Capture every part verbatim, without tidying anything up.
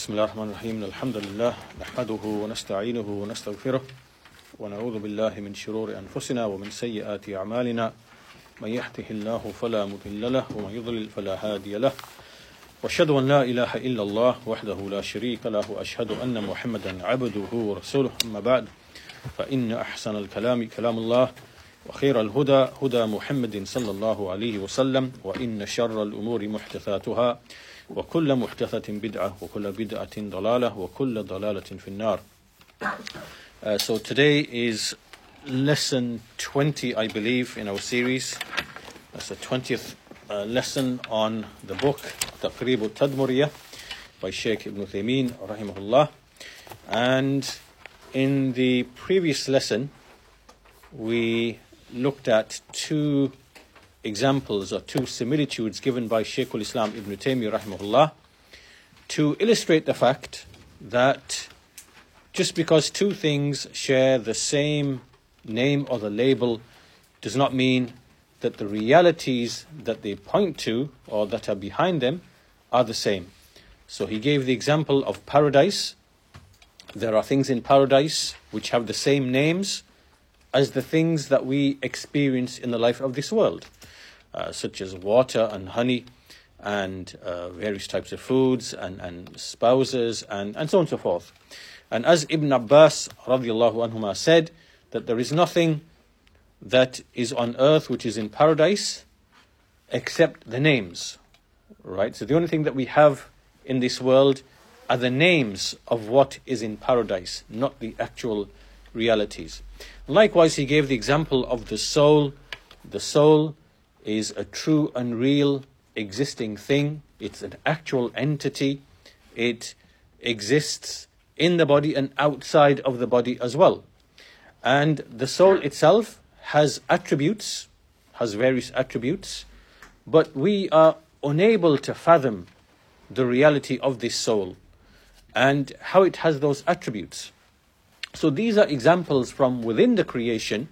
بسم الله الرحمن الرحيم الحمد لله نحمده ونستعينه ونستغفره ونعوذ بالله من شرور أنفسنا ومن سيئات أعمالنا من يهده الله فلا مضل له ومن يضلل فلا هادي له وأشهد أن لا إله إلا الله وحده لا شريك له وأشهد أن محمدا عبده ورسوله أما بعد فإن أحسن الكلام كلام الله وخير الهدى هدى محمد صلى الله عليه وسلم وإن شر الأمور محدثاتها وكل محدثة بدعة وكل بدعة ضلالة وكل ضلالة في النار. Uh, so today is lesson twenty, I believe, in our series. That's the twentieth uh, lesson on the book Taqrib al-Tadmuriyah by Shaykh Ibn Uthaymeen rahimahullah. And in the previous lesson we looked at two examples or two similitudes given by Shaykh al-Islam Ibn Taymiyyah rahimahullah to illustrate the fact that just because two things share the same name or the label does not mean that the realities that they point to or that are behind them are the same. So he gave the example of paradise. There are things in paradise which have the same names as the things that we experience in the life of this world. Uh, such as water and honey and uh, various types of foods and, and spouses and, and so on and so forth. And as Ibn Abbas radiallahu anhuma said, that there is nothing that is on earth which is in paradise except the names. Right? So the only thing that we have in this world are the names of what is in paradise, not the actual realities. Likewise, he gave the example of the soul. The soul is a true and real existing thing. It's an actual entity. It exists in the body and outside of the body as well. And the soul itself has attributes, has various attributes, but we are unable to fathom the reality of this soul and how it has those attributes. So these are examples from within the creation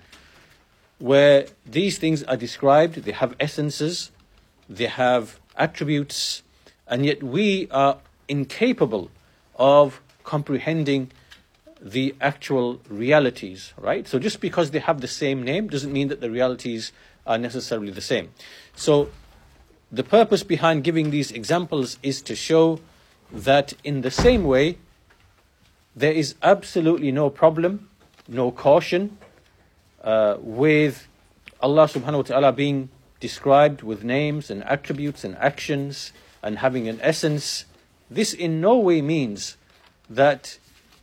where these things are described. They have essences, they have attributes, and yet we are incapable of comprehending the actual realities, right? So just because they have the same name doesn't mean that the realities are necessarily the same. So the purpose behind giving these examples is to show that in the same way, there is absolutely no problem, no caution, Uh, with Allah subhanahu wa ta'ala being described with names and attributes and actions and having an essence. This in no way means that,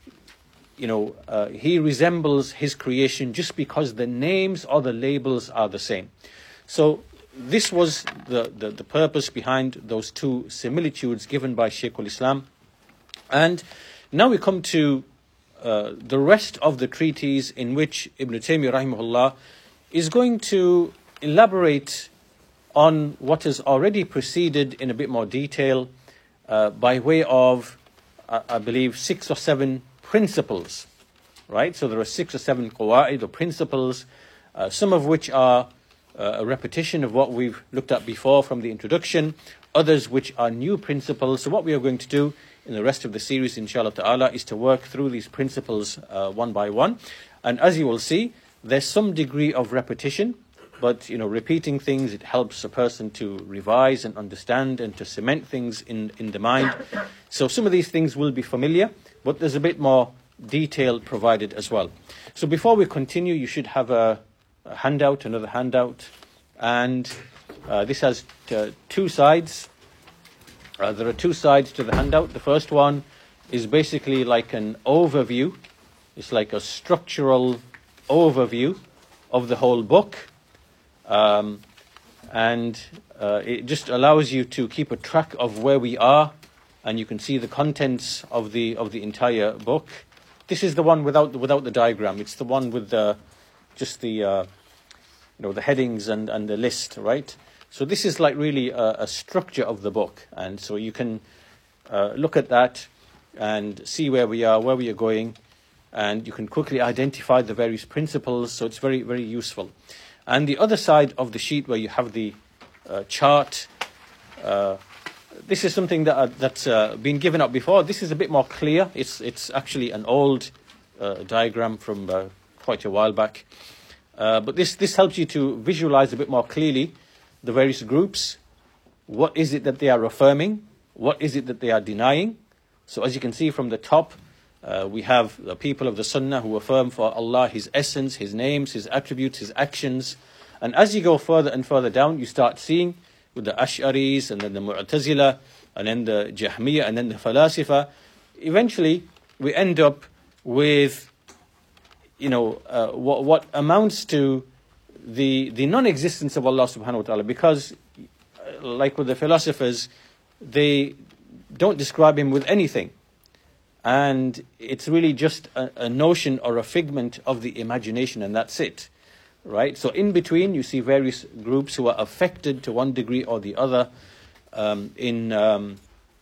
you know, uh, he resembles his creation just because the names or the labels are the same. So this was the, the, the purpose behind those two similitudes given by Shaykh al-Islam. And now we come to Uh, the rest of the treatise, in which Ibn Taymiyyah rahimahullah is going to elaborate on what has already preceded in a bit more detail uh, by way of, uh, I believe, six or seven principles. Right? So there are six or seven qawaid or principles, uh, some of which are uh, a repetition of what we've looked at before from the introduction, others which are new principles. So what we are going to do in the rest of the series, inshallah ta'ala, is to work through these principles uh, one by one. And as you will see, there's some degree of repetition, but, you know, repeating things, it helps a person to revise and understand and to cement things in, in the mind. So some of these things will be familiar, but there's a bit more detail provided as well. So before we continue, you should have a, a handout, another handout, and uh, this has uh, two sides. Uh, there are two sides to the handout. The first one is basically like an overview. It's like a structural overview of the whole book. Um, and uh, it just allows you to keep a track of where we are, and you can see the contents of the of the entire book. This is the one without the, without the diagram. It's the one with the just the uh, you know the headings and, and the list, right? So this is like really a, a structure of the book, and so you can uh, look at that and see where we are, where we are going, and you can quickly identify the various principles. So it's very, very useful. And the other side of the sheet where you have the uh, chart uh, this is something that uh, that's uh, been given up before. This is a bit more clear. It's it's actually an old uh, diagram from uh, quite a while back. Uh, but this, this helps you to visualize a bit more clearly the various groups. What is it that they are affirming? What is it that they are denying? So as you can see from the top, uh, we have the people of the Sunnah who affirm for Allah His essence, His names, His attributes, His actions. And as you go further and further down, you start seeing with the Ash'aris and then the Mu'tazila and then the Jahmiyyah and then the Falasifa. Eventually, we end up with you know, uh, what, what amounts to the the non-existence of Allah subhanahu wa ta'ala, because uh, like with the philosophers, they don't describe Him with anything. And it's really just a, a notion or a figment of the imagination, and that's it. Right? So in between, you see various groups who are affected to one degree or the other um, in... Um,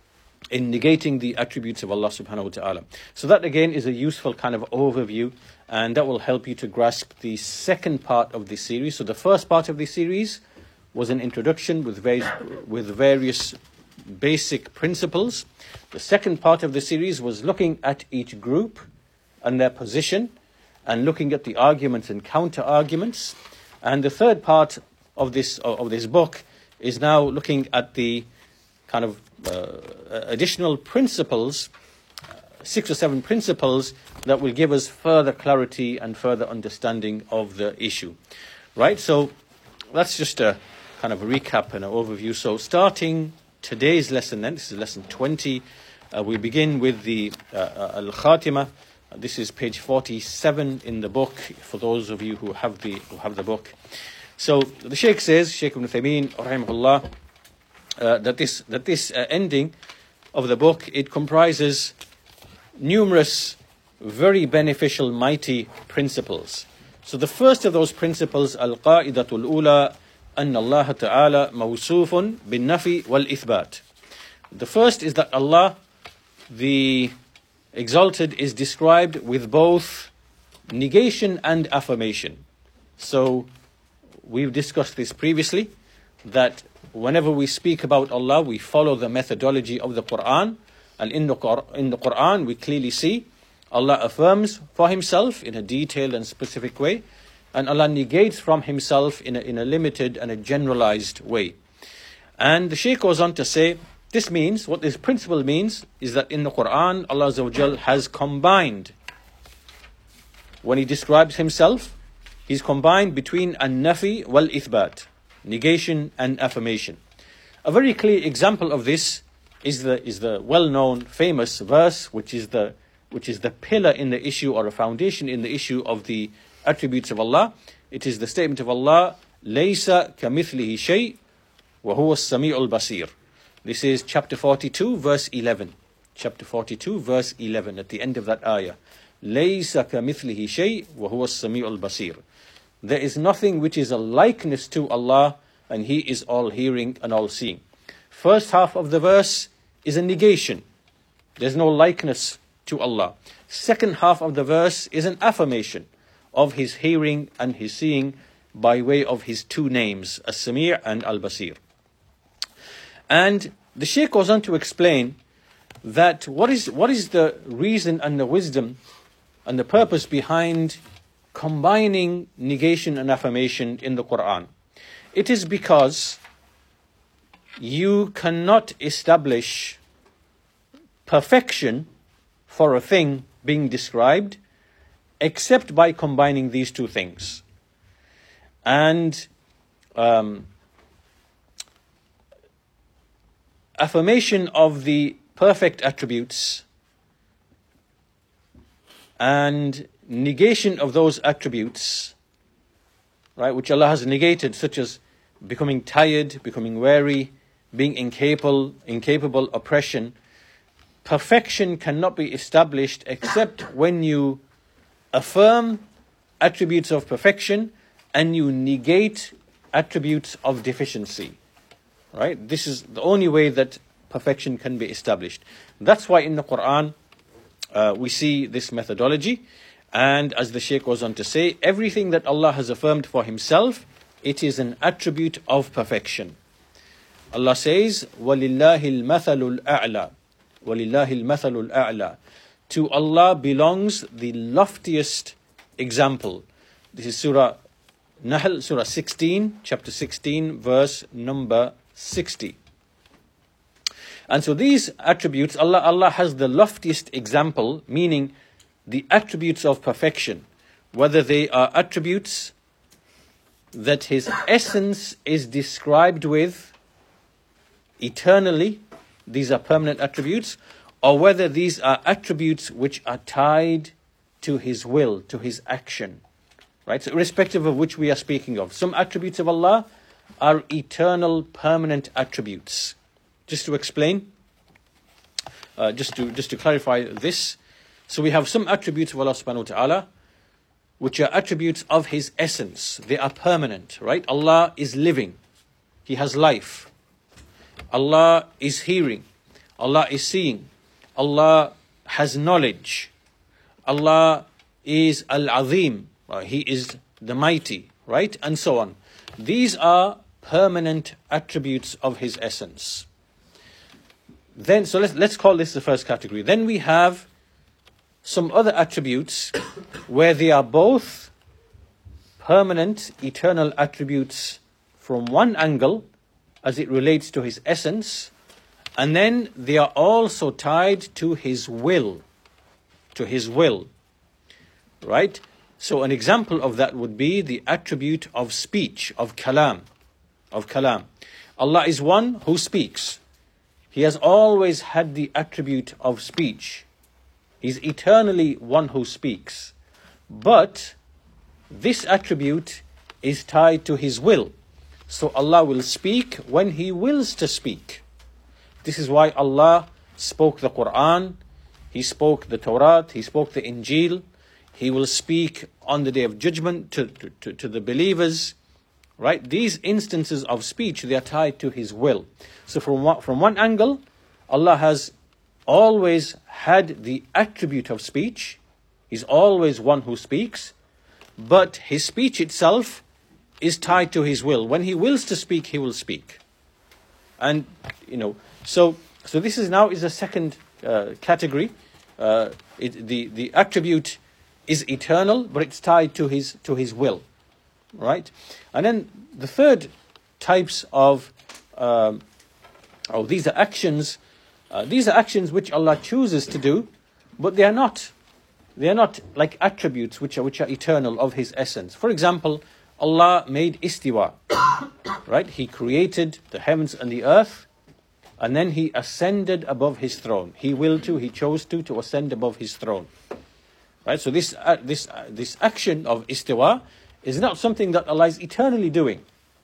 in negating the attributes of Allah subhanahu wa ta'ala. So that again is a useful kind of overview, and that will help you to grasp the second part of the series. So the first part of the series was an introduction with various, with various basic principles. The second part of the series was looking at each group and their position, and looking at the arguments and counter-arguments. And the third part of this, of this book is now looking at the kind of uh, additional principles, uh, six or seven principles that will give us further clarity and further understanding of the issue. Right, so that's just a kind of a recap and an overview. So starting today's lesson then, this is lesson twenty, uh, we begin with the uh, Al-Khatimah. Uh, this is page forty-seven in the book, for those of you who have the, who have the book. So the Shaykh says, Shaykh Ibn Uthaymeen, rahimahullah, Uh, that this that this uh, ending of the book, it comprises numerous very beneficial, mighty principles. So the first of those principles, al-qa'idatul ula, أن الله تعالى موصوف بالنفي والإثبات. The first is that Allah, the Exalted, is described with both negation and affirmation. So we've discussed this previously, that whenever we speak about Allah, we follow the methodology of the Quran. And in the, in the Quran, we clearly see Allah affirms for Himself in a detailed and specific way, and Allah negates from Himself in a, in a limited and a generalized way. And the Shaykh goes on to say, this means, what this principle means, is that in the Quran, Allah Azza wa Jal has combined, when He describes Himself, He's combined between an-nafi wal-ithbat, negation and affirmation. A very clear example of this is the is the well-known famous verse, which is the which is the pillar in the issue, or a foundation in the issue of the attributes of Allah. It is the statement of Allah, "Laysa kamithlihi shay, wa huwa as-sami'ul basir." This is chapter forty-two, verse eleven. Chapter forty-two, verse eleven, at the end of that ayah. "Laysa kamithlihi shay, wa huwa as-sami'ul basir." There is nothing which is a likeness to Allah, and He is all-hearing and all-seeing. First half of the verse is a negation. There's no likeness to Allah. Second half of the verse is an affirmation of His hearing and His seeing by way of His two names, As-Sami' and Al-Basir. And the Shaykh goes on to explain that what is what is the reason and the wisdom and the purpose behind combining negation and affirmation in the Quran. It is because you cannot establish perfection for a thing being described except by combining these two things. And um, affirmation of the perfect attributes and negation of those attributes, right, which Allah has negated, such as becoming tired, becoming weary, being incapable, incapable, oppression. Perfection cannot be established except when you affirm attributes of perfection and you negate attributes of deficiency. Right? This is the only way that perfection can be established. That's why in the Quran uh, we see this methodology. And as the Shaykh goes on to say, everything that Allah has affirmed for Himself, it is an attribute of perfection. Allah says, وَلِلَّهِ الْمَثَلُ الْأَعْلَى وَلِلَّهِ الْمَثَلُ الْأَعْلَى. To Allah belongs the loftiest example. This is Surah Nahl, Surah sixteen, chapter sixteen, verse number sixty. And so these attributes, Allah, Allah has the loftiest example, meaning the attributes of perfection, whether they are attributes that His essence is described with eternally, these are permanent attributes, or whether these are attributes which are tied to His will, to His action. Right? So irrespective of which we are speaking of. Some attributes of Allah are eternal, permanent attributes. Just to explain, uh, just to just to clarify this. So we have some attributes of Allah subhanahu wa ta'ala, which are attributes of His essence. They are permanent, right? Allah is living. He has life. Allah is hearing. Allah is seeing. Allah has knowledge. Allah is Al-Azim. Uh, he is the mighty, right? And so on. These are permanent attributes of His essence. Then, so let's, let's call this the first category. Then we have some other attributes where they are both permanent, eternal attributes from one angle as it relates to His essence, and then they are also tied to His will, to His will, right? So an example of that would be the attribute of speech, of kalam, of kalam. Allah is one who speaks. He has always had the attribute of speech. He's eternally one who speaks. But this attribute is tied to His will. So Allah will speak when He wills to speak. This is why Allah spoke the Quran, He spoke the Torah, He spoke the Injil. He will speak on the Day of Judgment to, to, to the believers. Right? These instances of speech, they are tied to His will. So from one, from one angle, Allah has always had the attribute of speech. He's always one who speaks. But His speech itself is tied to His will. When He wills to speak, He will speak. And, you know, so so this is now is a second uh, category. Uh, it, the, the attribute is eternal, but it's tied to his to his will, right? And then the third types of um, oh these are actions, uh, these are actions which Allah chooses to do, but they are not they are not like attributes which are which are eternal of His essence. For example, Allah made istiwa, right? He created the heavens and the earth, and then He ascended above His throne. He willed to, He chose to to ascend above His throne. Right, so this uh, this uh, this action of istiwa is not something that Allah is eternally doing.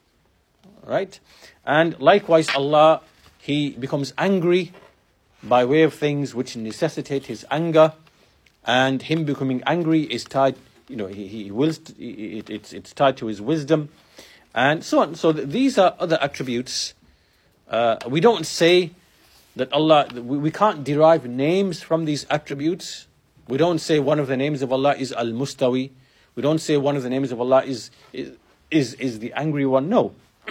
Right, and likewise Allah, He becomes angry by way of things which necessitate His anger, and Him becoming angry is tied. You know, He He wills. To, it, it's it's tied to His wisdom, and so on. So th- these are other attributes. Uh, we don't say that Allah. We, we can't derive names from these attributes. We don't say one of the names of Allah is Al-Mustawi. We don't say one of the names of Allah is is is, is the angry one. No.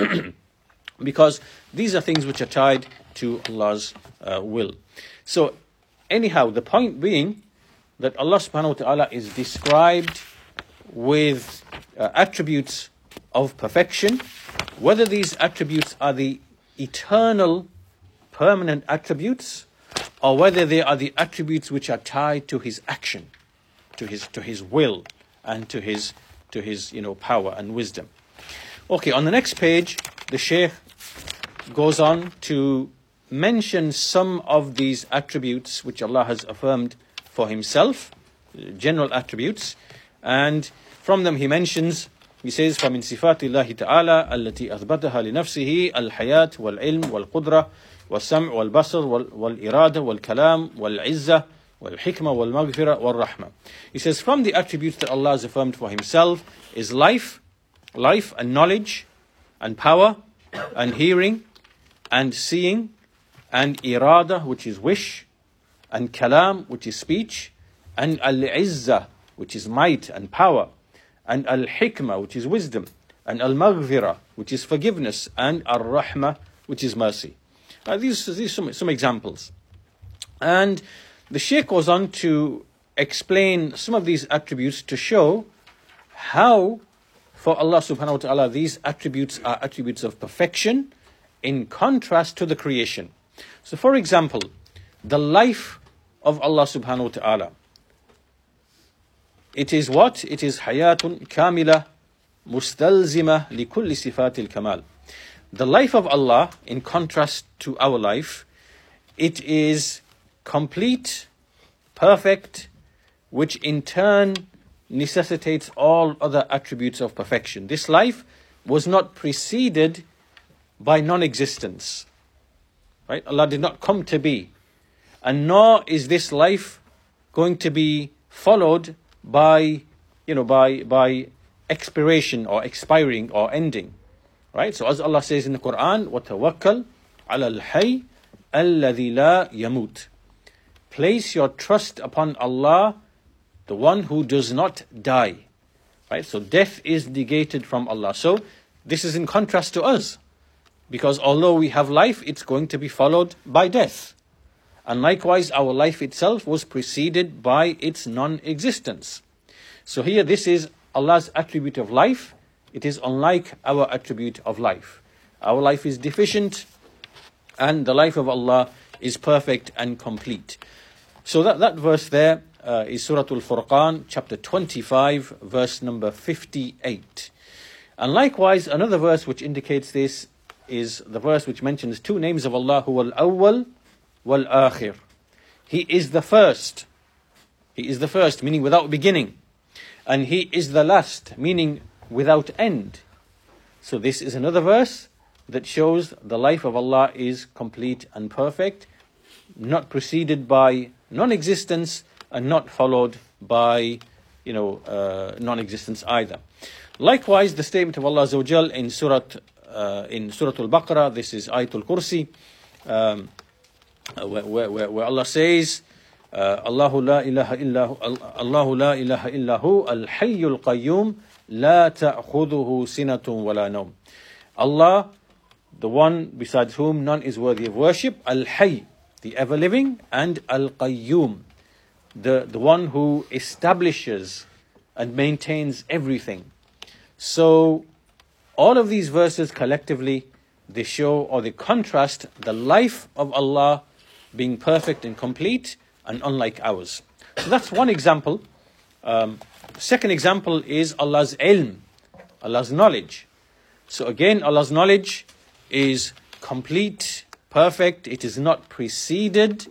Because these are things which are tied to Allah's uh, will. So anyhow, the point being that Allah subhanahu wa ta'ala is described with uh, attributes of perfection, whether these attributes are the eternal, permanent attributes, or whether they are the attributes which are tied to His action, to His to His will, and to His to His you know power and wisdom. Okay, on the next page, the Shaykh goes on to mention some of these attributes which Allah has affirmed for Himself, general attributes, and from them he mentions. He says, فَمِن صِفَاتِ اللَّهِ تَعَالَى الَّتِي أَثْبَتَهَا لِنَفْسِهِ الْحَيَاةُ وَالْعِلْمُ وَالْقُدْرَةُ والسمع والبصر والإرادة والكلام والعزة والحكمة والمغفرة والرحمة. He says, from the attributes that Allah has affirmed for Himself is life, life and knowledge, and power, and hearing, and seeing, and irada, which is wish, and kalam, which is speech, and al-izzah, which is might and power, and al-hikmah, which is wisdom, and al-maghfirah, which is forgiveness, and al-rahmah, which is mercy. Uh, these these are some, some examples. And the Shaykh goes on to explain some of these attributes to show how, for Allah subhanahu wa ta'ala, these attributes are attributes of perfection in contrast to the creation. So for example, the life of Allah subhanahu wa ta'ala. It is what? It is hayatun kamila mustalzima li kulli sifatil kamal. The life of Allah, in contrast to our life, it is complete, perfect, which in turn necessitates all other attributes of perfection. This life was not preceded by non-existence. Right? Allah did not come to be. And nor is this life going to be followed by, you know, by by expiration or expiring or ending. Right? So as Allah says in the Quran, وَتَوَكَّلْ عَلَى الْحَيِّ الَّذِي لَا يَمُوتُ. Place your trust upon Allah, the one who does not die. Right? So death is negated from Allah. So this is in contrast to us. Because although we have life, it's going to be followed by death. And likewise, our life itself was preceded by its non-existence. So here, this is Allah's attribute of life. It is unlike our attribute of life. Our life is deficient, and the life of Allah is perfect and complete. So that, that verse there uh, is Surah Al-Furqan, chapter twenty-five, verse number fifty-eight. And likewise, another verse which indicates this is the verse which mentions two names of Allah, Huwa al-Awwal wal-Akhir. He is the first. He is the first, meaning without beginning. And He is the last, meaning without end. So this is another verse that shows the life of Allah is complete and perfect, not preceded by non-existence and not followed by, you know, uh, non-existence either. Likewise, the statement of Allah Azza wa Jal in Surah uh, in Surah Al-Baqarah, this is Ayatul Kursi, um, where, where, where Allah says, uh, Allahu la ilaha illahu, Allahu la ilaha illahu, al-hayyul qayyum, la ta'khudhuhu sinatun wa la nawm. Allah, the one besides whom none is worthy of worship, al-hayy, the ever-living, and al-qayyum, the, the one who establishes and maintains everything. So, all of these verses collectively, they show or they contrast the life of Allah being perfect and complete and unlike ours. So that's one example. Um, second example is Allah's ilm, Allah's knowledge. So again, Allah's knowledge is complete, perfect. It is not preceded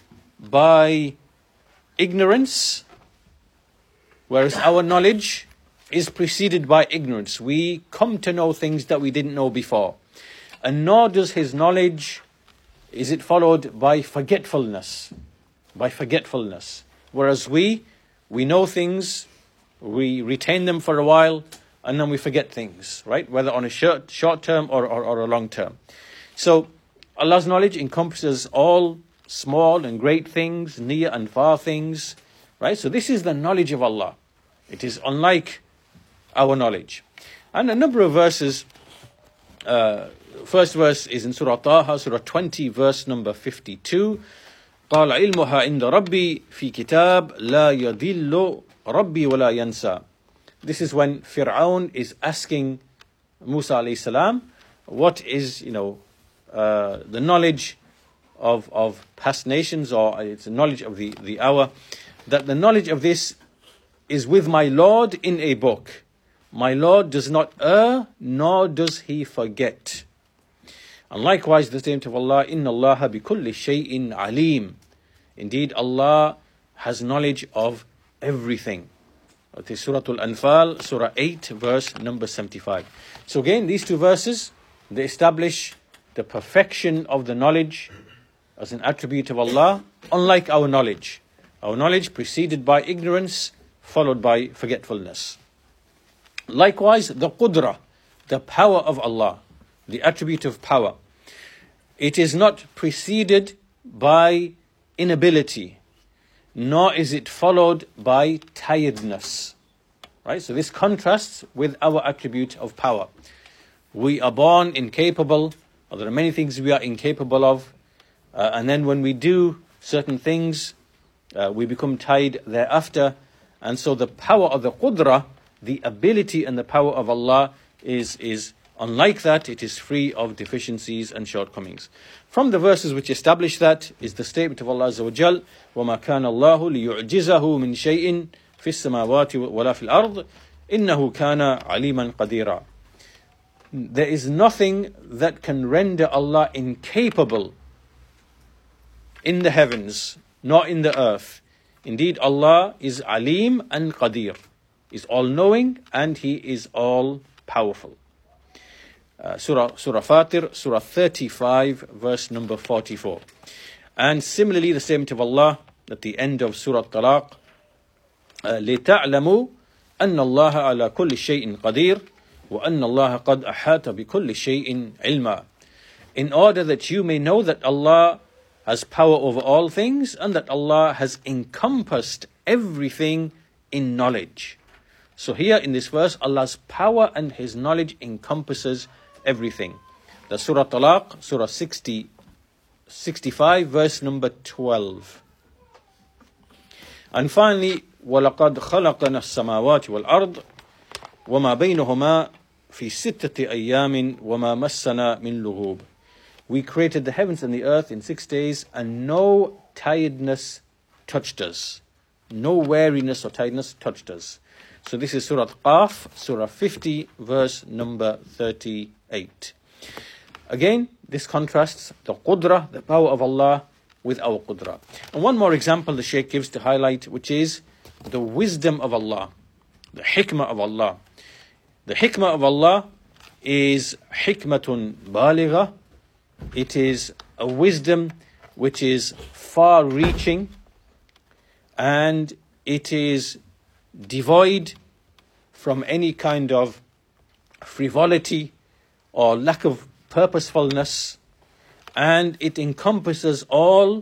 by ignorance, whereas our knowledge is preceded by ignorance. We come to know things that we didn't know before. And nor does His knowledge, is it followed by forgetfulness. By forgetfulness. Whereas we, we know things, we retain them for a while, and then we forget things, right? Whether on a short, short term or, or, or a long term. So Allah's knowledge encompasses all small and great things, near and far things, right? So this is the knowledge of Allah. It is unlike our knowledge. And a number of verses, uh, first verse is in Surah Taha, Surah twenty, verse number fifty-two. قال علمها عند ربي في كتاب لا يضل ربي ولا ينسى. This is when Fir'aun is asking Musa alayhi salam, what is, you know, uh, the knowledge of of past nations, or it's a knowledge of the, the hour, that the knowledge of this is with my Lord in a book. My Lord does not err, nor does He forget. And likewise, the statement of Allah, Inna Allaha bi kulli shay'in alim. Indeed, Allah has knowledge of everything. It is Surah Al-Anfal, Surah eight, verse number seventy-five. So again, these two verses, they establish the perfection of the knowledge as an attribute of Allah, unlike our knowledge. Our knowledge preceded by ignorance, followed by forgetfulness. Likewise, the Qudra, the power of Allah, the attribute of power. It is not preceded by inability, nor is it followed by tiredness. Right? So this contrasts with our attribute of power. We are born incapable There are many things we are incapable of. Uh, and then when we do certain things, uh, we become tired thereafter. And so the power of the qudra, the ability and the power of Allah is, is unlike that. It is free of deficiencies and shortcomings. From the verses which establish that is the statement of Allah Azza wa Jal, وَمَا كَانَ اللَّهُ لِيُعْجِزَهُ مِنْ شَيْءٍ فِي السَّمَاوَاتِ وَلَا فِي الْأَرْضِ إِنَّهُ كَانَ عَلِيمًا قَدِيرًا. There is nothing that can render Allah incapable in the heavens, nor in the earth. Indeed, Allah is Alim and Qadir, is all-knowing and He is all-powerful. Uh, Surah, Surah Fatir, Surah thirty-five, verse number forty-four. And similarly, the statement of Allah at the end of Surah Talaq, لِتَعْلَمُوا أَنَّ اللَّهَ عَلَى كُلِّ شَيْءٍ قَدِيرٌ وَأَنَّ اللَّهَ قَدْ أَحَاطَ بِكُلِّ شَيْءٍ عِلْمًا. In order that you may know that Allah has power over all things and that Allah has encompassed everything in knowledge. So here in this verse, Allah's power and His knowledge encompasses everything. The Surah Talaq, Surah sixty, sixty-five, verse number twelve. And finally, وَلَقَدْ خَلَقَنَا السَّمَاوَاتِ وَالْأَرْضِ وَمَا بَيْنَهُمَا فِي سِتَّةِ أَيَّامٍ وَمَا مَسَّنَا مِنْ لُغُوبٍ. We created the heavens and the earth in six days, and no tiredness touched us. No weariness or tiredness touched us. So this is Surah Qaf, Surah fifty, verse number thirty-eight. Again, this contrasts the qudra, the power of Allah, with our qudra. And one more example the Shaykh gives to highlight, which is the wisdom of Allah, the hikmah of Allah. The hikmah of Allah is hikmatun baligha. It is a wisdom which is far-reaching, and it is devoid from any kind of frivolity or lack of purposefulness, and it encompasses all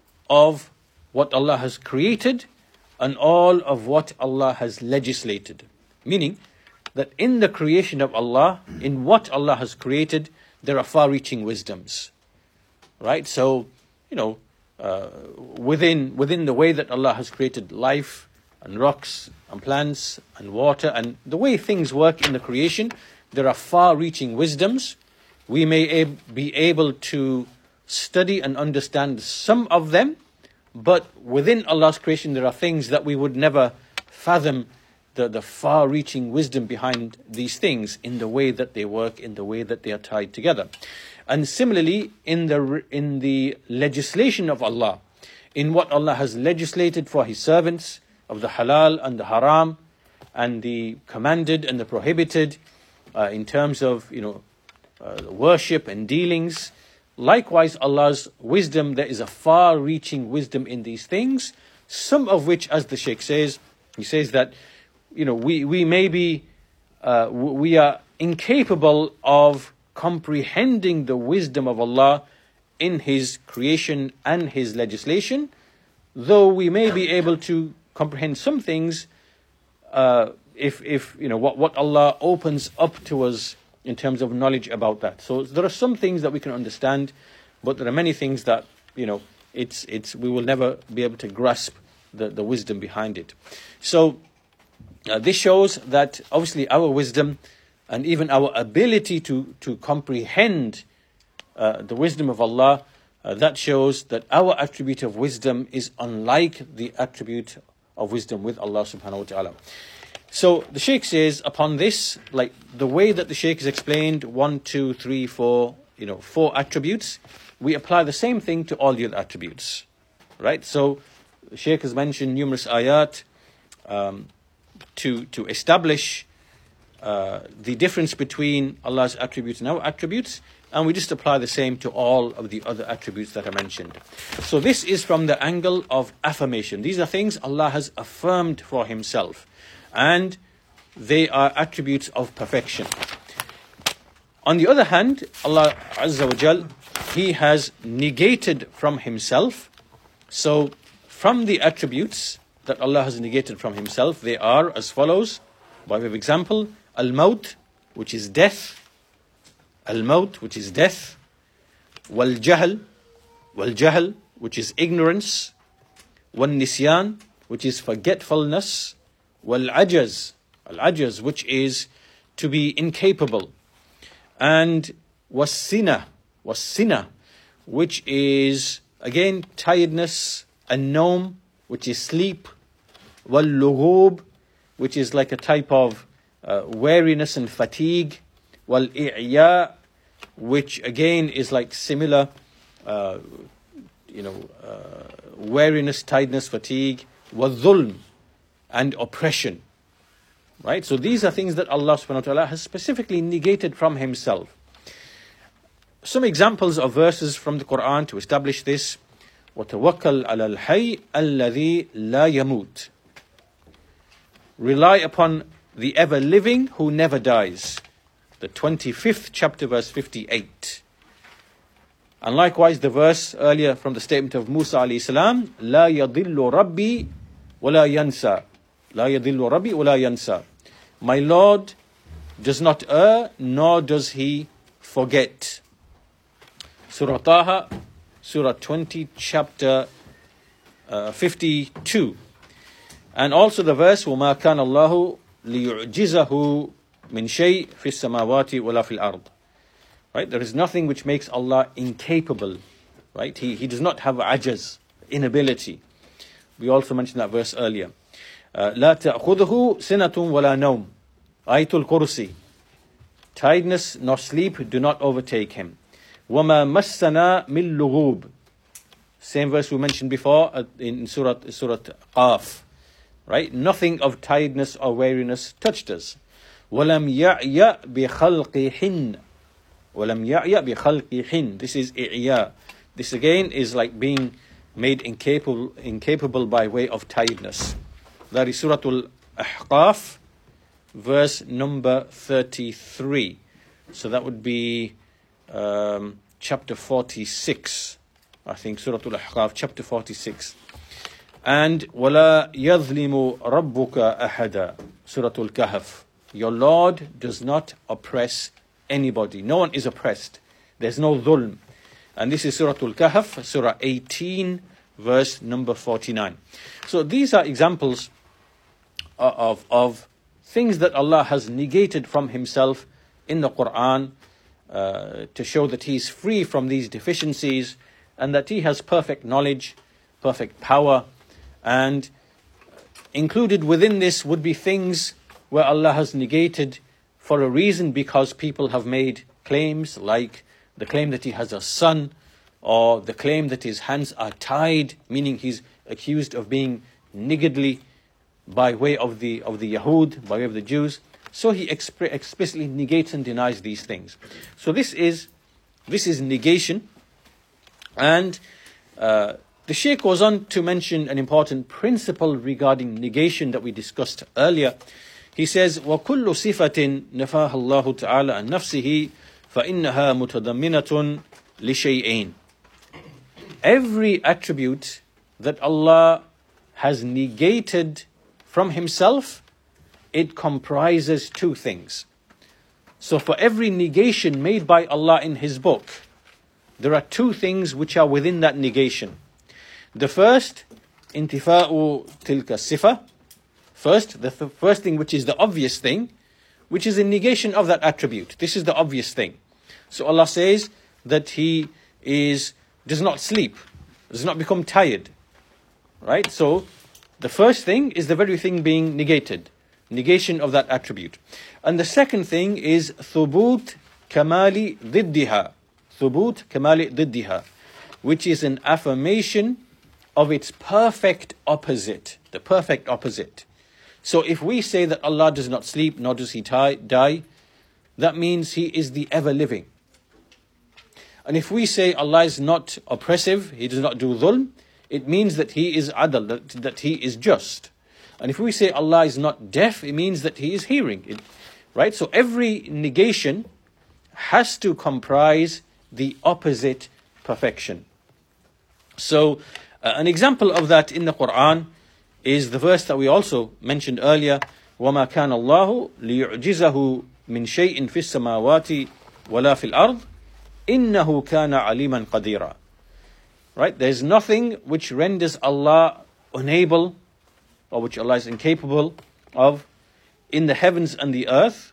of what Allah has created and all of what Allah has legislated. Meaning that in the creation of Allah, in what Allah has created, there are far-reaching wisdoms, right? So, you know, uh, within within the way that Allah has created life and rocks and plants and water and the way things work in the creation, there are far-reaching wisdoms. We may ab- be able to study and understand some of them, but within Allah's creation, there are things that we would never fathom the, the far-reaching wisdom behind these things in the way that they work, in the way that they are tied together. And similarly, in the in the legislation of Allah, in what Allah has legislated for His servants, of the halal and the haram, and the commanded and the prohibited, uh, in terms of, you know, uh, worship and dealings. Likewise, Allah's wisdom, there is a far-reaching wisdom in these things, some of which, as the Shaykh says, he says that, you know, we, we may be, uh, we are incapable of comprehending the wisdom of Allah in His creation and His legislation, though we may be able to comprehend some things uh, if, if, you know, what, what Allah opens up to us in terms of knowledge about that. So there are some things that we can understand, but there are many things that, you know, it's, it's, we will never be able to grasp the, the wisdom behind it. So uh, this shows that obviously our wisdom and even our ability to, to comprehend uh, the wisdom of Allah, uh, that shows that our attribute of wisdom is unlike the attribute of wisdom with Allah subhanahu wa ta'ala. So the Shaykh says upon this, like the way that the Shaykh has explained one, two, three, four, you know, four attributes, we apply the same thing to all the other attributes, right? So the Shaykh has mentioned numerous ayat um, to to establish uh, the difference between Allah's attributes and our attributes, and we just apply the same to all of the other attributes that are mentioned. So this is from the angle of affirmation. These are things Allah has affirmed for Himself, and they are attributes of perfection. On the other hand, Allah Azza wa Jal, He has negated from Himself. So from the attributes that Allah has negated from Himself, they are as follows. By way of example, Al-Maut, which is death. Al-Maut, which is death. wal-jahl, wal-jahl, which is ignorance, wal-nisyan, which is forgetfulness, wal-ajaz, al-ajaz, which is to be incapable, and was-sina, was-sina, which is again tiredness, and nawm, which is sleep, wal-lughub, which is like a type of uh, weariness and fatigue, wal-i'ya, which again is like similar, uh, you know, uh, weariness, tiredness, fatigue, wal-dhulm, and oppression. Right? So these are things that Allah subhanahu wa ta'ala has specifically negated from himself. Some examples of verses from the Quran to establish this. وَتَوَكَّلْ عَلَى الْحَيِّ الَّذِي لَا يَمُوتُ. Rely upon the ever-living who never dies. The twenty-fifth chapter, verse fifty-eight. And likewise the verse earlier from the statement of Musa alayhi salam, لَا يَضِلُّ رَبِّي وَلَا يَنْسَى. لَا يَضِلُّ رَبِّي وَلَا يَنْسَى. My Lord does not err, nor does he forget. Surah Taha, Surah twenty, chapter uh, fifty-two. And also the verse, وَمَا كَانَ اللَّهُ لِيُعْجِزَهُ مِنْ شَيْءٍ فِي السَّمَاوَاتِ وَلَا فِي الْأَرْضِ. Right? There is nothing which makes Allah incapable. Right? He, he does not have ajaz, inability. We also mentioned that verse earlier. Uh, لَا تَأْخُذُهُ سِنَةٌ وَلَا نَوْمٌ. Ayatul Kursi. Tiredness nor sleep do not overtake him. وَمَا مَسَّنَا مِن لُغُوبٍ. Same verse we mentioned before uh, in Surah, Surah Qaf. Right? Nothing of tiredness or weariness touched us. وَلَمْ يَعْيَ بِخَلْقِهِنَّ. وَلَمْ يَعْيَ بِخَلْقِهِنَّ. This is i'ya. This again is like being made incapable, incapable by way of tiredness. That is Surah Al-Ahqaf, verse number thirty-three. So that would be um, chapter forty-six. I think Surah Al-Ahqaf, chapter forty-six. And وَلَا يَظْلِمُ رَبُّكَ أَحَدًا. Surah Al-Kahf. Your Lord does not oppress anybody. No one is oppressed. There's no dhulm. And this is Surah Al-Kahf, Surah eighteen, verse number forty-nine. So these are examples of, of things that Allah has negated from himself in the Quran uh, to show that he is free from these deficiencies and that he has perfect knowledge, perfect power. And included within this would be things where Allah has negated for a reason, because people have made claims like the claim that he has a son, or the claim that his hands are tied, meaning he's accused of being niggardly by way of the of the Yahud, by way of the Jews. So he exp- explicitly negates and denies these things. So this is this is negation. And uh, the Shaykh goes on to mention an important principle regarding negation that we discussed earlier. He says, وَكُلُّ صِفَةٍ نَفَاهَ اللَّهُ تَعَالَى عَنْ نَفْسِهِ فَإِنَّهَا مُتَضَمِّنَةٌ لِشَيْئَيْنِ. Every attribute that Allah has negated from himself, it comprises two things. So for every negation made by Allah in his book, there are two things which are within that negation. The first, intifa'u tilka sifa. First, the th- first thing, which is the obvious thing, which is a negation of that attribute. This is the obvious thing. So Allah says that he is does not sleep, does not become tired. Right? So the first thing is the very thing being negated. Negation of that attribute. And the second thing is thubut kamali diddiha. Thubut kamali diddiha. Which is an affirmation of its perfect opposite. The perfect opposite. So if we say that Allah does not sleep, nor does he die, die, that means he is the ever-living. And if we say Allah is not oppressive, he does not do dhulm, it means that he is adl, that, that he is just. And if we say Allah is not deaf, it means that he is hearing. It, right? So every negation has to comprise the opposite perfection. So uh, an example of that in the Quran is the verse that we also mentioned earlier, وَمَا كَانَ اللَّهُ لِيُعْجِزَهُ مِنْ شَيْءٍ فِي السَّمَاوَاتِ وَلَا فِي الْأَرْضِ. إِنَّهُ كَانَ عَلِيمًا قَدِيرًا. Right? There's nothing which renders Allah unable, or which Allah is incapable of, in the heavens and the earth.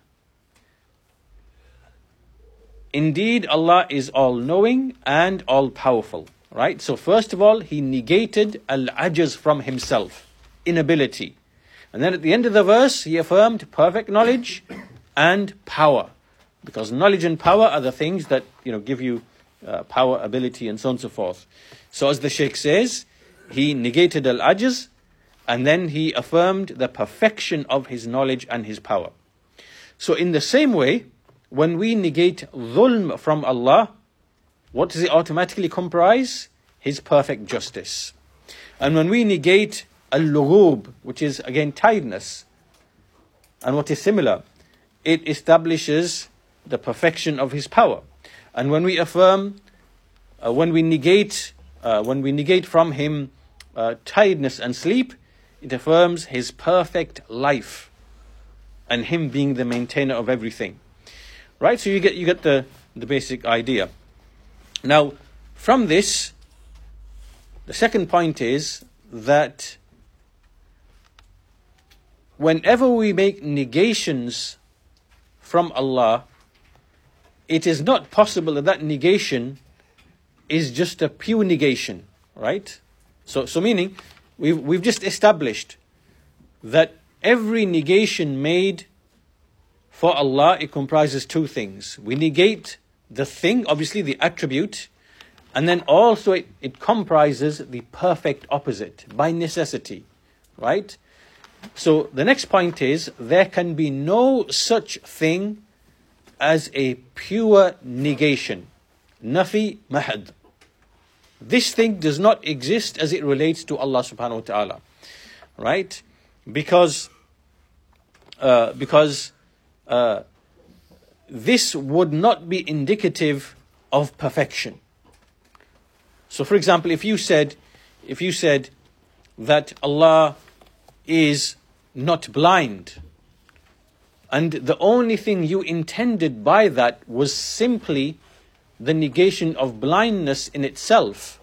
Indeed, Allah is all-knowing and all-powerful. Right? So first of all, he negated al-ajaz from himself, inability. And then at the end of the verse, he affirmed perfect knowledge and power. Because knowledge and power are the things that, you know, give you uh, power, ability, and so on and so forth. So as the Shaykh says, he negated al-ajaz, and then he affirmed the perfection of his knowledge and his power. So in the same way, when we negate dhulm from Allah, what does it automatically comprise? His perfect justice. And when we negate al-lughub, which is again tiredness, and what is similar, it establishes the perfection of his power. And when we affirm, uh, when we negate, uh, when we negate from him uh, tiredness and sleep, it affirms his perfect life and him being the maintainer of everything. Right? So you get you get the, the basic idea. Now, from this, the second point is that whenever we make negations from Allah, it is not possible that that negation is just a pure negation, right? So, so meaning, we've, we've just established that every negation made for Allah, it comprises two things. We negate the thing, obviously the attribute, and then also it, it comprises the perfect opposite by necessity, right? So the next point is, there can be no such thing as a pure negation. Nafi mahad. This thing does not exist as it relates to Allah subhanahu wa ta'ala. Right? Because, uh, because uh, this would not be indicative of perfection. So for example, if you said, if you said that Allah is not blind, and the only thing you intended by that was simply the negation of blindness in itself,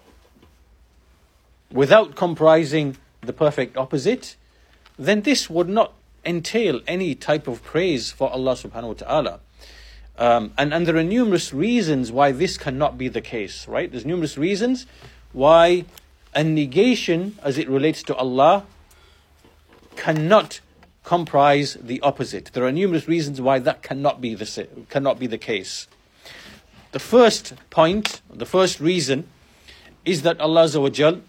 without comprising the perfect opposite, then this would not entail any type of praise for Allah subhanahu wa ta'ala. Um, and, and there are numerous reasons why this cannot be the case, right? There's numerous reasons why a negation as it relates to Allah cannot comprise the opposite. There are numerous reasons why that cannot be the cannot be the case. The first point, the first reason, is that Allah Azza wa Jal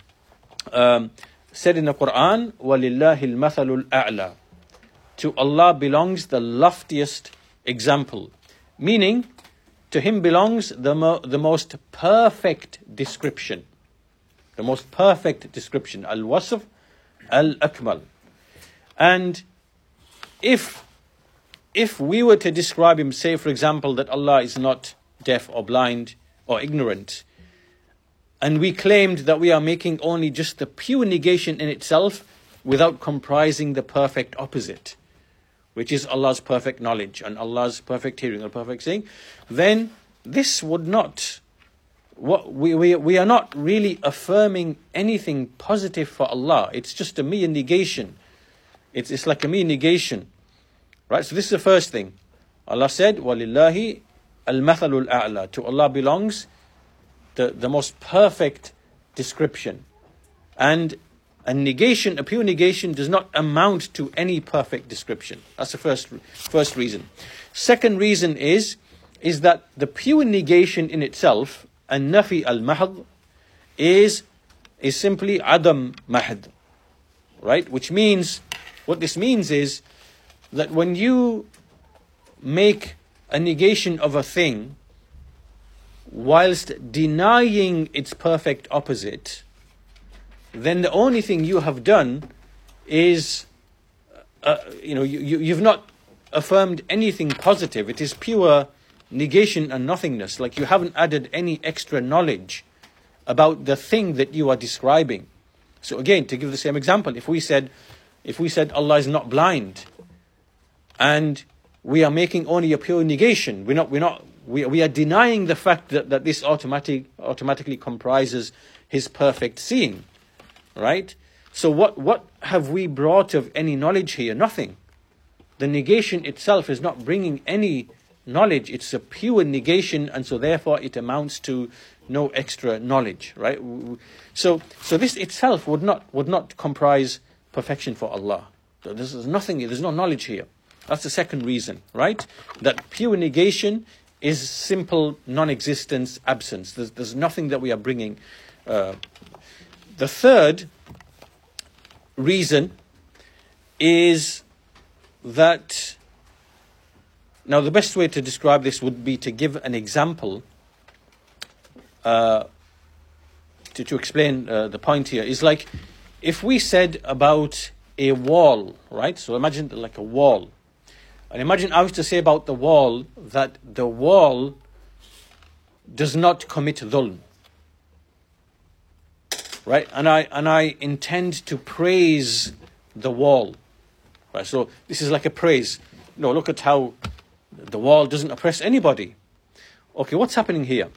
um, said in the Quran, وَلِلَّهِ الْمَثَلُ الْأَعْلَى. To Allah belongs the loftiest example. Meaning, to Him belongs the, mo- the most perfect description. The most perfect description. Al-Wasf Al-Akmal. And if, if we were to describe Him, say for example, that Allah is not deaf or blind or ignorant, and we claimed that we are making only just the pure negation in itself without comprising the perfect opposite, which is Allah's perfect knowledge and Allah's perfect hearing or perfect seeing, then this would not, what we, we, we are not really affirming anything positive for Allah. It's just a mere negation. It's, it's like a mere negation. Right? So this is the first thing. Allah said, وَلِلَّهِ الْمَثَلُ الْأَعْلَى. To Allah belongs the, the most perfect description. And a negation, a pure negation, does not amount to any perfect description. That's the first, first reason. Second reason is, is that the pure negation in itself, an-nafi al-mahd, is, is simply adam mahd. Right? Which means, what this means is that when you make a negation of a thing whilst denying its perfect opposite, then the only thing you have done is, uh, you know, you, you, you've not affirmed anything positive. It is pure negation and nothingness. Like you haven't added any extra knowledge about the thing that you are describing. So again, to give the same example, if we said, if we said Allah is not blind, and we are making only a pure negation, we're not, we're not, We, we are denying the fact that, that this automatic, automatically comprises his perfect seeing, right? So what, what have we brought of any knowledge here? Nothing. The negation itself is not bringing any knowledge. It's a pure negation, and so therefore it amounts to no extra knowledge, right? So, so this itself would not would not comprise perfection for Allah. So this is nothing. There's no knowledge here. That's the second reason, right? That pure negation is simple non-existence, absence. There's, there's nothing that we are bringing. Uh, the third reason is that, now the best way to describe this would be to give an example uh, to, to explain uh, the point here. Is like if we said about a wall, right? So imagine like a wall. And imagine I was to say about the wall that the wall does not commit dhulm. Right? And I and I intend to praise the wall. Right? So this is like a praise. You know, look at how the wall doesn't oppress anybody. Okay, what's happening here?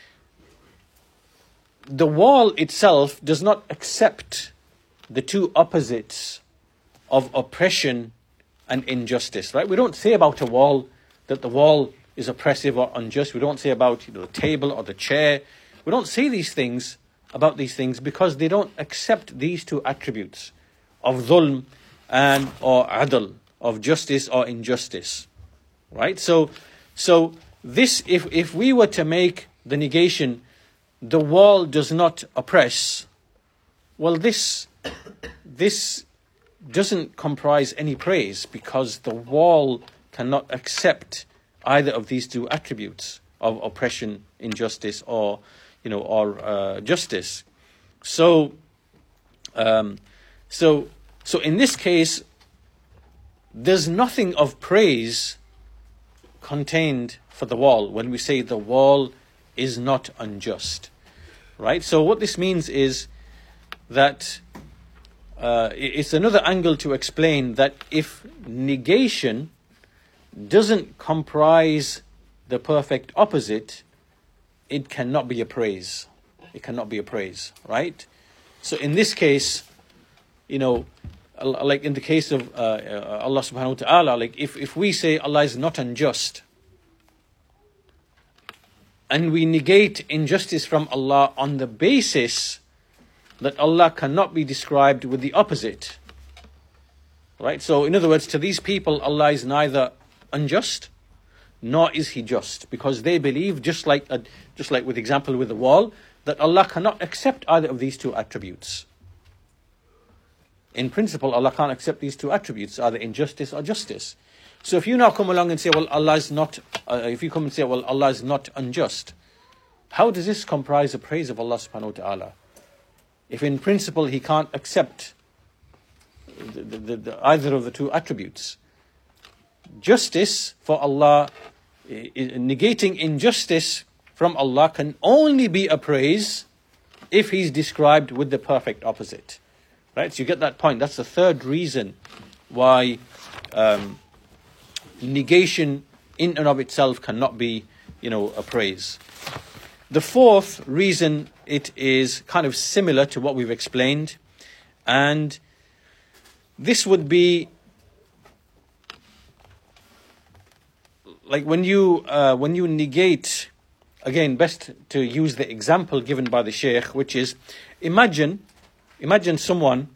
The wall itself does not accept the two opposites of oppression and injustice, right? We don't say about a wall that the wall is oppressive or unjust. We don't say about, you know, the table or the chair. We don't say these things about these things because they don't accept these two attributes of dhulm and or adl, of justice or injustice, right? So, so this, if if we were to make the negation, the wall does not oppress, well, this this doesn't comprise any praise because the wall cannot accept either of these two attributes of oppression, injustice, or you know, or uh, justice. So, um, so, so in this case, there's nothing of praise contained for the wall when we say the wall is not unjust, right? So what this means is that uh, it's another angle to explain that if negation doesn't comprise the perfect opposite, it cannot be a praise. It cannot be a praise, right? So in this case, you know, like in the case of uh, Allah subhanahu wa ta'ala, like if, if we say Allah is not unjust, and we negate injustice from Allah on the basis that Allah cannot be described with the opposite, right? So in other words, to these people, Allah is neither unjust nor is he just, because they believe, just like a, just like with example with the wall, that Allah cannot accept either of these two attributes. In principle, Allah can't accept these two attributes, either injustice or justice. So if you now come along and say, well, Allah is not, uh, if you come and say, well, Allah is not unjust, how does this comprise the praise of Allah subhanahu wa ta'ala? If in principle he can't accept the, the, the, the, either of the two attributes. Justice for Allah, negating injustice from Allah can only be a praise if he's described with the perfect opposite. Right? So you get that point. That's the third reason why um, negation in and of itself cannot be, you know, a praise. The fourth reason, it is kind of similar to what we've explained, and this would be like when you uh, when you negate, again, best to use the example given by the Shaykh, which is imagine imagine someone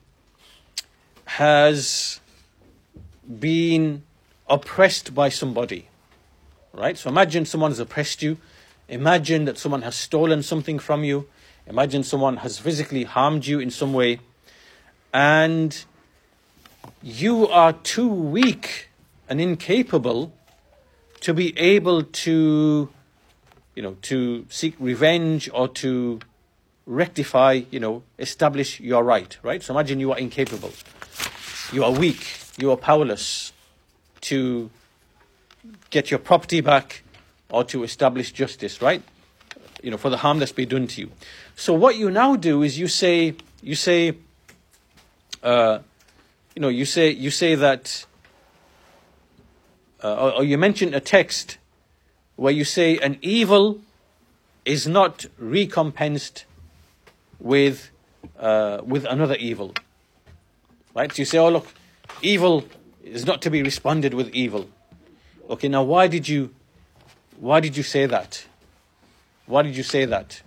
has been oppressed by somebody, right? So imagine someone has oppressed you. Imagine that someone has stolen something from you. Imagine someone has physically harmed you in some way. And you are too weak and incapable to be able to, you know, to seek revenge or to rectify, you know, establish your right, right? So imagine you are incapable. You are weak. You are powerless to get your property back or to establish justice, right? You know, for the harm that's been done to you. So what you now do is you say, you say, uh, you know, you say, you say that, uh, or, or you mention a text where you say an evil is not recompensed with uh, with another evil. Right? So you say, oh look, evil is not to be responded with evil. Okay, now why did you why did you say that? Why did you say that?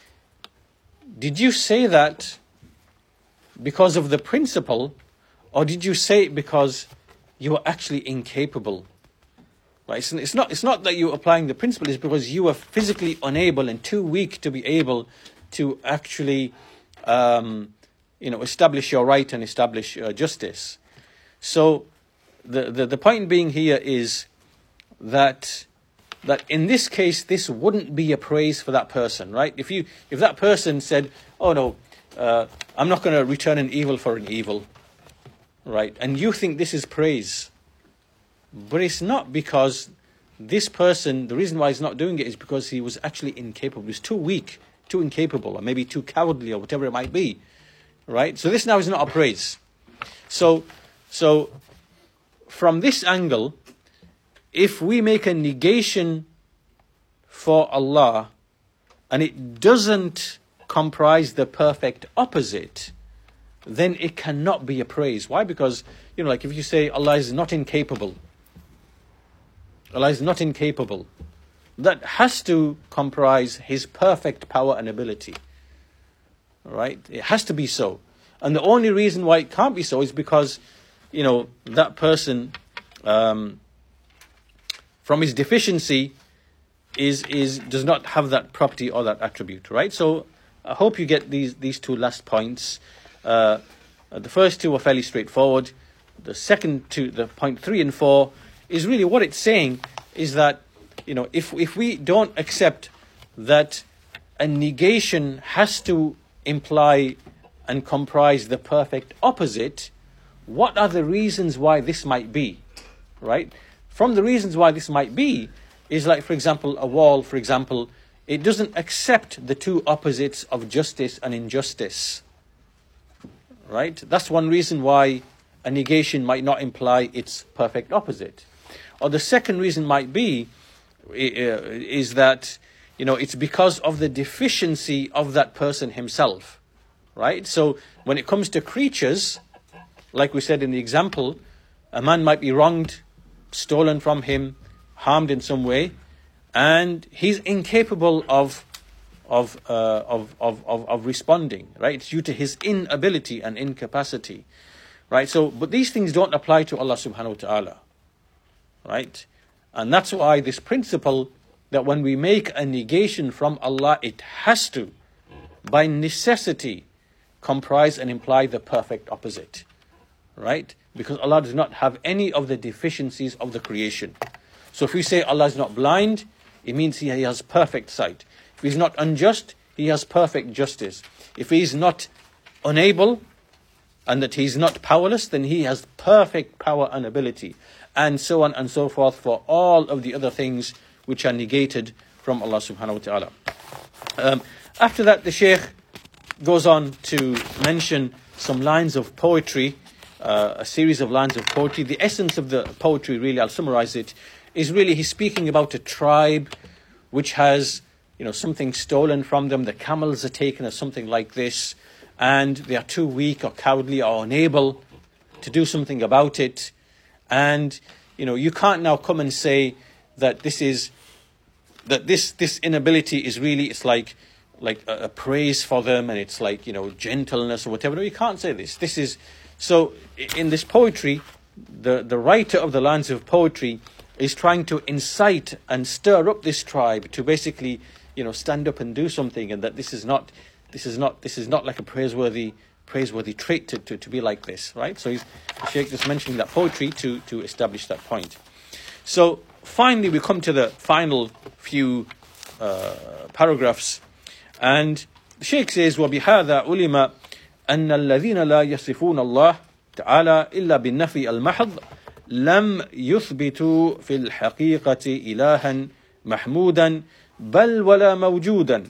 Did you say that because of the principle, or did you say it because you were actually incapable? Right? It's, it's not it's not that you're applying the principle, it's because you were physically unable and too weak to be able to actually um, you know, establish your right and establish uh, justice. So the, the the point being here is that that in this case, this wouldn't be a praise for that person, right? If you if that person said, oh no, uh, I'm not going to return an evil for an evil, right? And you think this is praise, but it's not, because this person, the reason why he's not doing it is because he was actually incapable. He was too weak, too incapable, or maybe too cowardly, or whatever it might be, right? So this now is not a praise. So, so from this angle, if we make a negation for Allah and it doesn't comprise the perfect opposite, then it cannot be a praise. Why? Because, you know, like if you say Allah is not incapable, Allah is not incapable, that has to comprise His perfect power and ability. Right? It has to be so. And the only reason why it can't be so is because, you know, that person, um, from his deficiency, is is does not have that property or that attribute, right? So I hope you get these these two last points. Uh, the first two are fairly straightforward. The second two, the point three and four, is really what it's saying is that, you know, if if we don't accept that a negation has to imply and comprise the perfect opposite, what are the reasons why this might be, right? From the reasons why this might be is, like, for example, a wall, for example, it doesn't accept the two opposites of justice and injustice, right? That's one reason why a negation might not imply its perfect opposite. Or the second reason might be uh, is that, you know, it's because of the deficiency of that person himself, right? So when it comes to creatures, like we said in the example, a man might be wronged, stolen from him, harmed in some way, and he's incapable of of, uh, of of of of responding, right? It's due to his inability and incapacity, right? So, but these things don't apply to Allah subhanahu wa ta'ala, right? And that's why this principle that when we make a negation from Allah, it has to, by necessity, comprise and imply the perfect opposite, right? Because Allah does not have any of the deficiencies of the creation. So if we say Allah is not blind, it means He has perfect sight. If He's not unjust, He has perfect justice. If He's not unable and that He's not powerless, then He has perfect power and ability. And so on and so forth for all of the other things which are negated from Allah subhanahu wa ta'ala. Um, after that, the Shaykh goes on to mention some lines of poetry, uh, a series of lines of poetry. The essence of the poetry, really, I'll summarize it, is really he's speaking about a tribe which has, you know, something stolen from them. The camels are taken or something like this, and they are too weak or cowardly or unable to do something about it. And, you know, you can't now come and say that this is, that this this inability is really, it's like, like a, a praise for them, and it's like, you know, gentleness or whatever. No, you can't say this. This is, so in this poetry, the, the writer of the lines of poetry is trying to incite and stir up this tribe to basically, you know, stand up and do something, and that this is not, this is not, this is not like a praiseworthy, praiseworthy trait to, to, to be like this, right? So he's, the Shaykh just mentioning that poetry to, to establish that point. So finally, we come to the final few uh, paragraphs, and the Shaykh says, وَبِهَذَا عُلِمَ أَنَّ الَّذِينَ لَا يَصِفُونَ اللَّهِ تَعَالَى إِلَّا بِالنَّفِي الْمَحْضِ لم يثبتوا في الحقيقة إلها محمودا بل ولا موجودا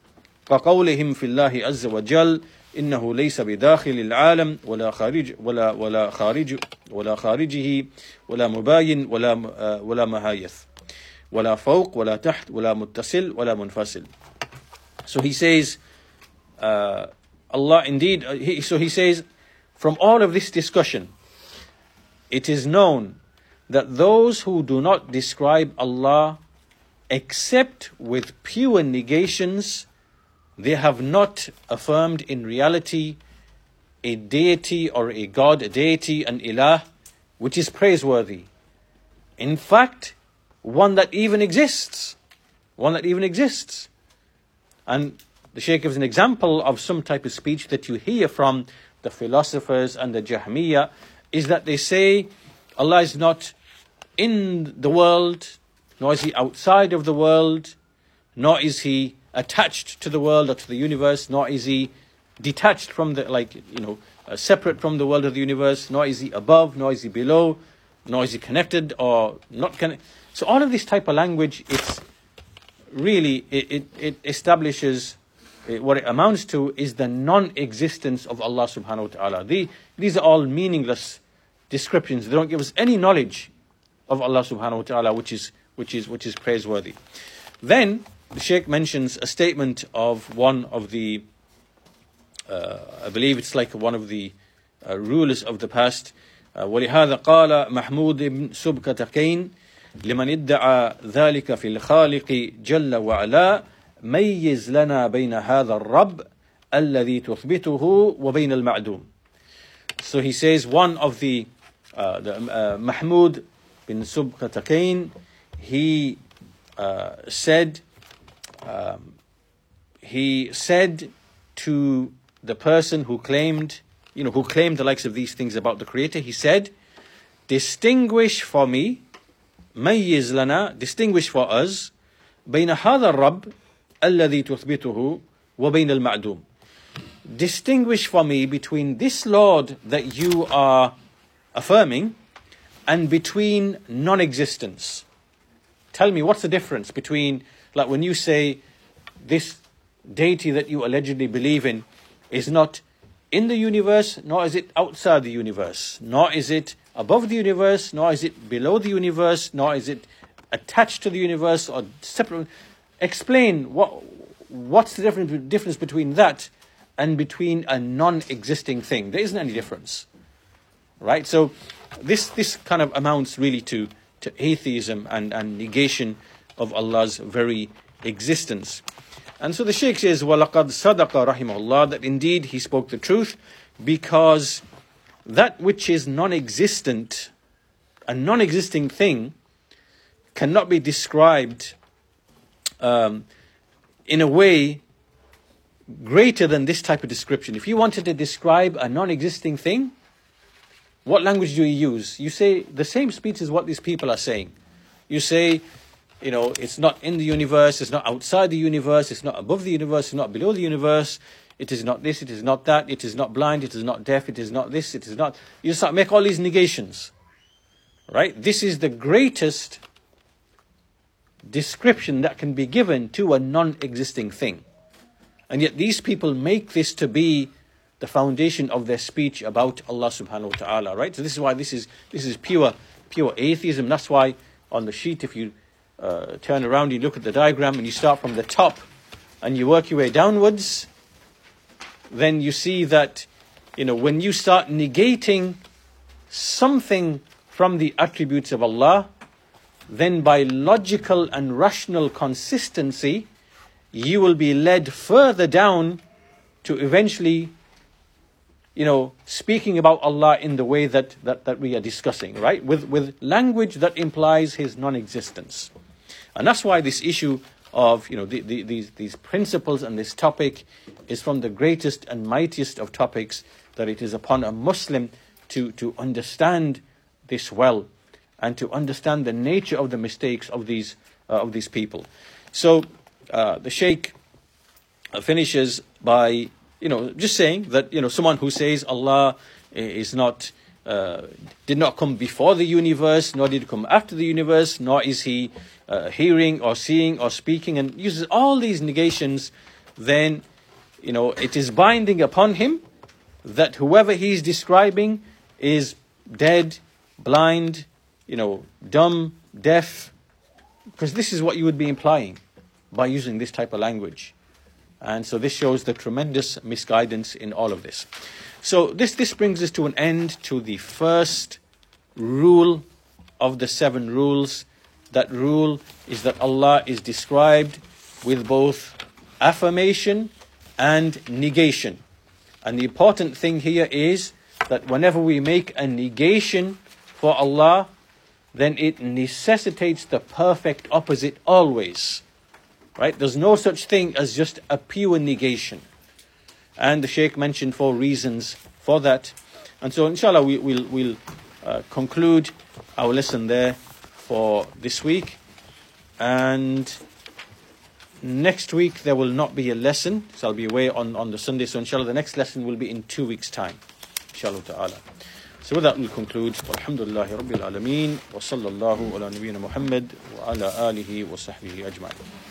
كقولهم في الله عز وجل إنه ليس بداخل العالم ولا خارج ولا ولا خارج ولا خارجه ولا مباين ولا ولا مهايث ولا فوق ولا تحت ولا متصل ولا منفصل. So he says, uh, Allah indeed, uh, he, so he says, from all of this discussion, it is known that those who do not describe Allah except with pure negations, they have not affirmed in reality a deity or a God, a deity, an ilah, which is praiseworthy. In fact, one that even exists. One that even exists. And the Shaykh gives an example of some type of speech that you hear from the philosophers and the Jahmiyyah, is that they say Allah is not in the world, nor is He outside of the world, nor is He attached to the world or to the universe, nor is He detached from the, like, you know, uh, separate from the world of the universe, nor is He above, nor is He below, nor is He connected or not connected. So all of this type of language, it's really, it, it, it establishes, it, what it amounts to is the non-existence of Allah subhanahu wa ta'ala. The, these are all meaningless descriptions. They don't give us any knowledge of Allah subhanahu wa ta'ala, which is, which is, which is praiseworthy. Then the Shaykh mentions a statement of one of the, uh, I believe it's like one of the uh, rulers of the past. Uh, وَلِهَذَا قَالَ مَحْمُودِ بْن سُبْكَتَكَيْنِ لمن ادعى ذلك في الخالق جل وعلا ميز لنا بين هذا الرب الذي تثبته وبين المعدوم. So he says one of the, uh, the uh, Mahmud bin Subkatakain, he uh, said um, he said to the person who claimed, you know, who claimed the likes of these things about the Creator, he said, distinguish for me, ميز لنا, distinguish for us, بين هذا الرب الذي تثبته وبين المعدوم. Distinguish for me between this Lord that you are affirming and between non-existence. Tell me, what's the difference between, like when you say this deity that you allegedly believe in is not in the universe, nor is it outside the universe, nor is it above the universe, nor is it below the universe, nor is it attached to the universe or separate. Explain what what's the difference, difference between that and between a non-existing thing. There isn't any difference, right? So this this kind of amounts really to, to atheism and, and negation of Allah's very existence. And so the Shaykh says, وَلَقَدْ صَدَقَ رَحِمَهُ اللَّهِ, that indeed he spoke the truth, because that which is non-existent, a non-existing thing, cannot be described um, in a way greater than this type of description. If you wanted to describe a non-existing thing, what language do you use? You say the same speech as what these people are saying. You say, you know, it's not in the universe, it's not outside the universe, it's not above the universe, it's not below the universe, it is not this, it is not that, it is not blind, it is not deaf, it is not this, it is not... You start make all these negations, right? This is the greatest description that can be given to a non-existing thing. And yet these people make this to be the foundation of their speech about Allah subhanahu wa ta'ala, right? So this is why this is this is pure pure atheism. That's why on the sheet, if you uh, turn around, you look at the diagram and you start from the top and you work your way downwards, then you see that, you know, when you start negating something from the attributes of Allah, then by logical and rational consistency, you will be led further down to eventually, you know, speaking about Allah in the way that, that, that we are discussing, right? With, with language that implies His non-existence. And that's why this issue of, you know, the, the, these, these principles and this topic is from the greatest and mightiest of topics, that it is upon a Muslim to, to understand this well and to understand the nature of the mistakes of these, uh, of these people. So, uh, the Shaykh finishes by, you know, just saying that, you know, someone who says Allah is not, uh, did not come before the universe, nor did he come after the universe, nor is he uh, hearing or seeing or speaking, and uses all these negations, then, you know, it is binding upon him that whoever he's describing is dead, blind, you know, dumb, deaf, Because this is what you would be implying by using this type of language. And so this shows the tremendous misguidance in all of this. So this, this brings us to an end to the first rule of the seven rules. That rule is that Allah is described with both affirmation and negation. And the important thing here is that whenever we make a negation for Allah, then it necessitates the perfect opposite always. Right? There's no such thing as just a pure negation. And the Shaykh mentioned four reasons for that. And so inshallah we, we'll, we'll uh, conclude our lesson there for this week. And next week there will not be a lesson. So I'll be away on, on the Sunday. So inshallah the next lesson will be in two weeks' time. Inshallah ta'ala. So with that we'll conclude. Alhamdulillahi Rabbil Alameen. Wa sallallahu ala nabiyyina Muhammad wa ala alihi wa sahbihi ajma'in.